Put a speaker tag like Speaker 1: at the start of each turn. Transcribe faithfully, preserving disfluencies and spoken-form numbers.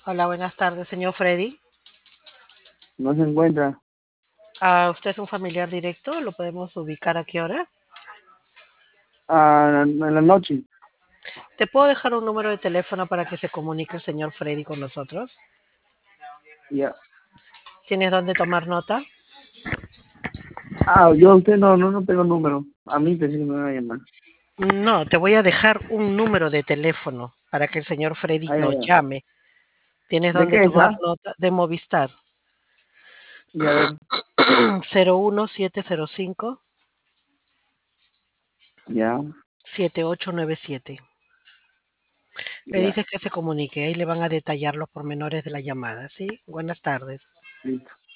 Speaker 1: Hola, buenas tardes, señor Freddy.
Speaker 2: No se encuentra.
Speaker 1: Ah, ¿usted es un familiar directo? ¿Lo podemos ubicar a qué hora?
Speaker 2: Ah, en la noche.
Speaker 1: ¿Te puedo dejar un número de teléfono para que se comunique el señor Freddy con nosotros?
Speaker 2: Ya.
Speaker 1: ¿Tienes dónde tomar nota?
Speaker 2: Ah, yo a usted no, no, no tengo número. A mí pensé que me iba a llamar.
Speaker 1: No, te voy a dejar un número de teléfono para que el señor Freddy
Speaker 2: Ah, ya,
Speaker 1: nos
Speaker 2: ya.
Speaker 1: llame. ¿Tienes
Speaker 2: ¿De
Speaker 1: dónde
Speaker 2: qué es,
Speaker 1: tomar
Speaker 2: ah?
Speaker 1: nota? De Movistar.
Speaker 2: Ya, a ver.
Speaker 1: cero uno siete cero cinco
Speaker 2: Ya,
Speaker 1: siete ocho nueve siete. Le
Speaker 2: ya.
Speaker 1: dices que se comunique, ahí le van a detallar los pormenores de la llamada, ¿sí? Buenas tardes.
Speaker 2: Listo.